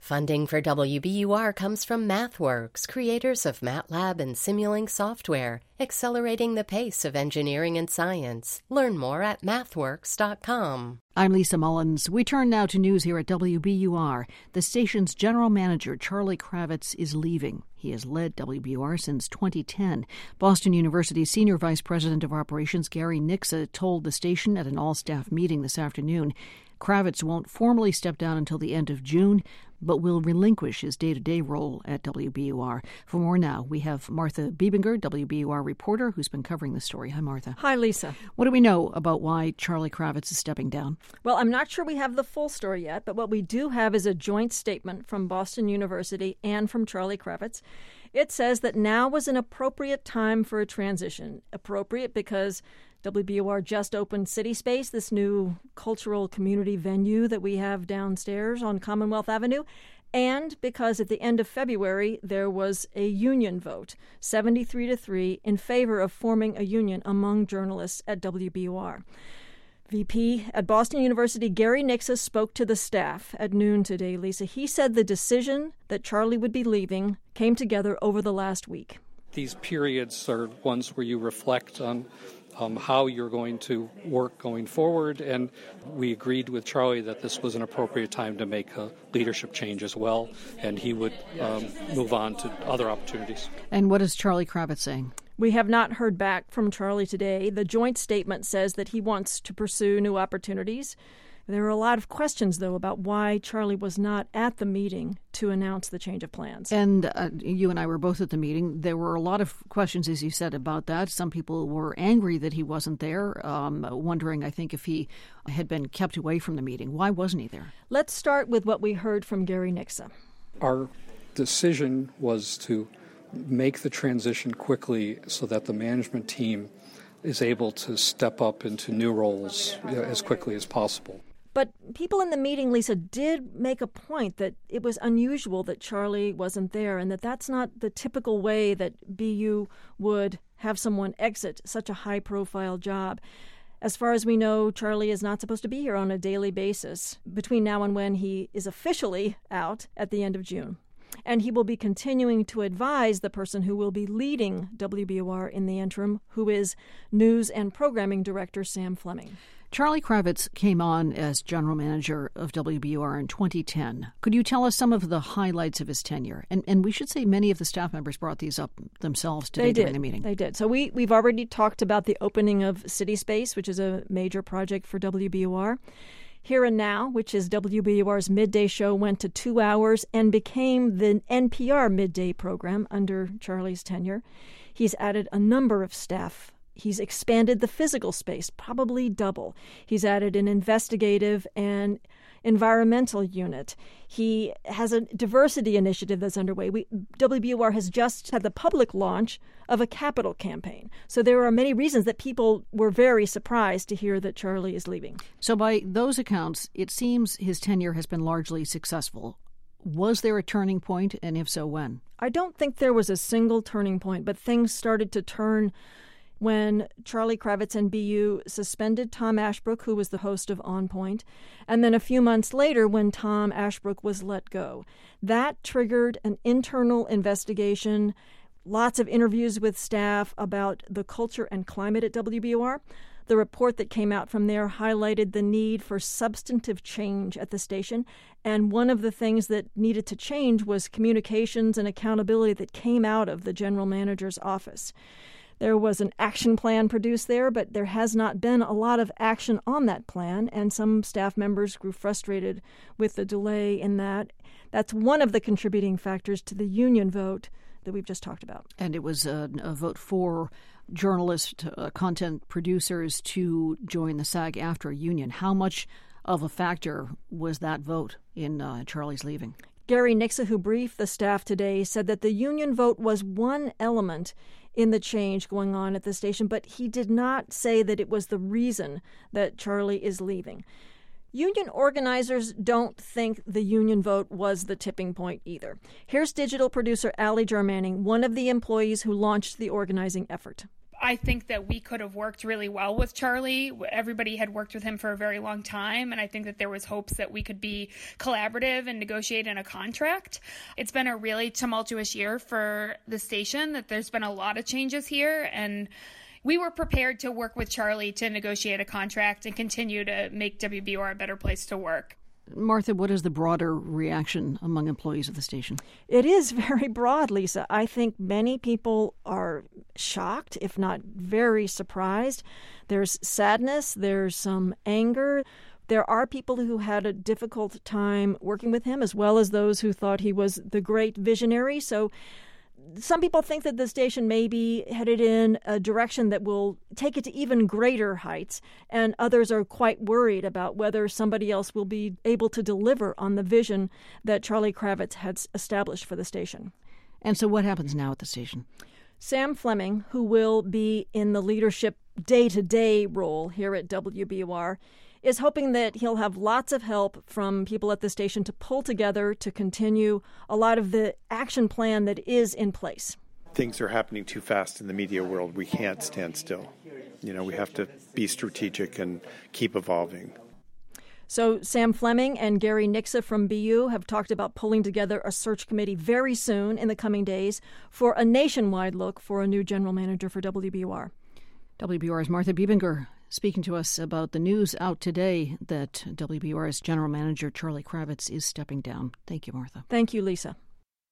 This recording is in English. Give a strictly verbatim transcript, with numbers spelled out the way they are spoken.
Funding for W B U R comes from MathWorks, creators of MATLAB and Simulink software, accelerating the pace of engineering and science. Learn more at mathworks dot com. I'm Lisa Mullins. We turn now to news here at W B U R. The station's general manager, Charlie Kravitz, is leaving. He has led W B U R since twenty ten. Boston University's Senior Vice President of Operations, Gary Nixa, told the station at an all-staff meeting this afternoon Kravitz won't formally step down until the end of June, but will relinquish his day-to-day role at W B U R. For more now, we have Martha Biebinger, W B U R reporter, who's been covering the story. Hi, Martha. Hi, Lisa. What do we know about why Charlie Kravitz is stepping down? Well, I'm not sure we have the full story yet, but what we do have is a joint statement from Boston University and from Charlie Kravitz. It says that now was an appropriate time for a transition. Appropriate because W B U R just opened City Space, this new cultural community venue that we have downstairs on Commonwealth Avenue, and because at the end of February there was a union vote, seventy-three to three, in favor of forming a union among journalists at W B U R. V P at Boston University, Gary Nixa, spoke to the staff at noon today, Lisa. He said the decision that Charlie would be leaving came together over the last week. These periods are ones where you reflect on Um, how you're going to work going forward, and we agreed with Charlie that this was an appropriate time to make a leadership change as well, and he would um, move on to other opportunities. And what is Charlie Kravitz saying? We have not heard back from Charlie today. The joint statement says that he wants to pursue new opportunities. There are a lot of questions, though, about why Charlie was not at the meeting to announce the change of plans. And uh, you and I were both at the meeting. There were a lot of questions, as you said, about that. Some people were angry that he wasn't there, um, wondering, I think, if he had been kept away from the meeting. Why wasn't he there? Let's start with what we heard from Gary Nixa. Our decision was to make the transition quickly so that the management team is able to step up into new roles as quickly as possible. But people in the meeting, Lisa, did make a point that it was unusual that Charlie wasn't there and that that's not the typical way that B U would have someone exit such a high-profile job. As far as we know, Charlie is not supposed to be here on a daily basis between now and when he is officially out at the end of June. And he will be continuing to advise the person who will be leading W B U R in the interim, who is News and Programming Director Sam Fleming. Charlie Kravitz came on as general manager of W B U R in twenty ten. Could you tell us some of the highlights of his tenure? And and we should say many of the staff members brought these up themselves today during the meeting. They did. So we, we've already talked about the opening of City Space, which is a major project for W B U R. Here and Now, which is W B U R's midday show, went to two hours and became the N P R midday program under Charlie's tenure. He's added a number of staff. He's expanded the physical space, probably double. He's added an investigative and environmental unit. He has a diversity initiative that's underway. We, W B U R has just had the public launch of a capital campaign. So there are many reasons that people were very surprised to hear that Charlie is leaving. So by those accounts, it seems his tenure has been largely successful. Was there a turning point, and if so, when? I don't think there was a single turning point, but things started to turn when Charlie Kravitz and B U suspended Tom Ashbrook, who was the host of On Point, and then a few months later when Tom Ashbrook was let go. That triggered an internal investigation, lots of interviews with staff about the culture and climate at W B U R. The report that came out from there highlighted the need for substantive change at the station, and one of the things that needed to change was communications and accountability that came out of the general manager's office. There was an action plan produced there, but there has not been a lot of action on that plan, and some staff members grew frustrated with the delay in that. That's one of the contributing factors to the union vote that we've just talked about. And it was a, a vote for journalist uh, content producers to join the SAG-AFTRA union. How much of a factor was that vote in uh, Charlie's leaving? Gary Nixa, who briefed the staff today, said that the union vote was one element in the change going on at the station, but he did not say that it was the reason that Charlie is leaving. Union organizers don't think the union vote was the tipping point either. Here's digital producer Allie Jarmanning, one of the employees who launched the organizing effort. I think that we could have worked really well with Charlie. Everybody had worked with him for a very long time, and I think that there was hopes that we could be collaborative and negotiate in a contract. It's been a really tumultuous year for the station, that there's been a lot of changes here, and we were prepared to work with Charlie to negotiate a contract and continue to make W B U R a better place to work. Martha, what is the broader reaction among employees of the station? It is very broad, Lisa. I think many people are shocked, if not very surprised. There's sadness, there's some anger. There are people who had a difficult time working with him, as well as those who thought he was the great visionary. So some people think that the station may be headed in a direction that will take it to even greater heights, and others are quite worried about whether somebody else will be able to deliver on the vision that Charlie Kravitz had established for the station. And so what happens now at the station? Sam Fleming, who will be in the leadership day-to-day role here at W B U R, is hoping that he'll have lots of help from people at the station to pull together to continue a lot of the action plan that is in place. Things are happening too fast in the media world. We can't stand still. You know, we have to be strategic and keep evolving. So Sam Fleming and Gary Nixa from B U have talked about pulling together a search committee very soon in the coming days for a nationwide look for a new general manager for W B U R. W B U R's Martha Biebinger speaking to us about the news out today that W B U R's general manager Charlie Kravitz is stepping down. Thank you, Martha. Thank you, Lisa.